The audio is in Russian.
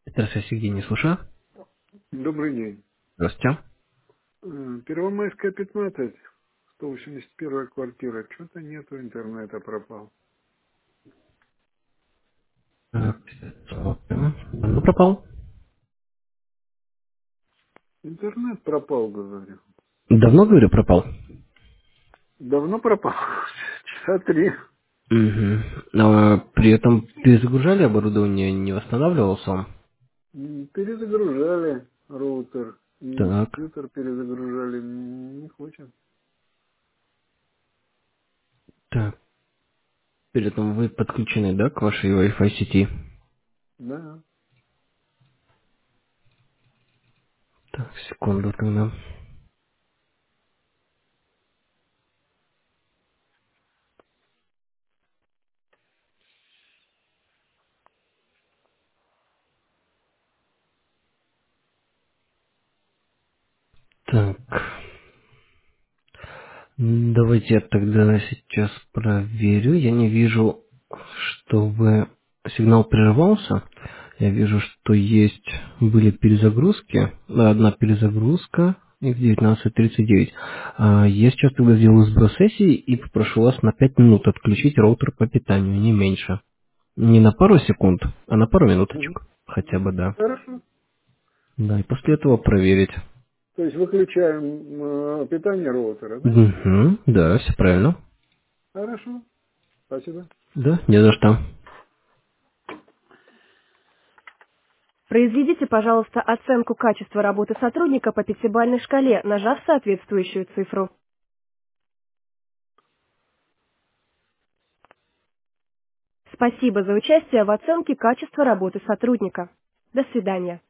Здравствуйте, Евгений, слушаю. Добрый день. Здравствуйте. Первомайская, 15, 181 квартира. Что-то нету интернета, пропал. Так, давно пропал? Интернет пропал, говорю. Давно, говорю, пропал? Давно пропал? Часа 3. Угу. А при этом перезагружали оборудование, не восстанавливался он? Перезагружали роутер и Так. компьютер перезагружали. Не хочет. Так. При этом вы подключены, да, к вашей Wi-Fi сети? Да. Так, секунду тогда. Так. Давайте я тогда сейчас проверю. Я не вижу, чтобы сигнал прервался. Я вижу, что были перезагрузки. Одна перезагрузка и в 19:39. Я сейчас тогда сделаю сброс сессии и попрошу вас на 5 минут отключить роутер по питанию, не меньше. Не на пару секунд, а на пару Мгм. минуточек. Хотя бы, да. Хорошо. Да, и после этого проверить. То есть выключаем питание роутера, да? Угу, да, все правильно. Хорошо. Спасибо. Да, не за что. Произведите, пожалуйста, оценку качества работы сотрудника по пятибалльной шкале, нажав соответствующую цифру. Спасибо за участие в оценке качества работы сотрудника. До свидания.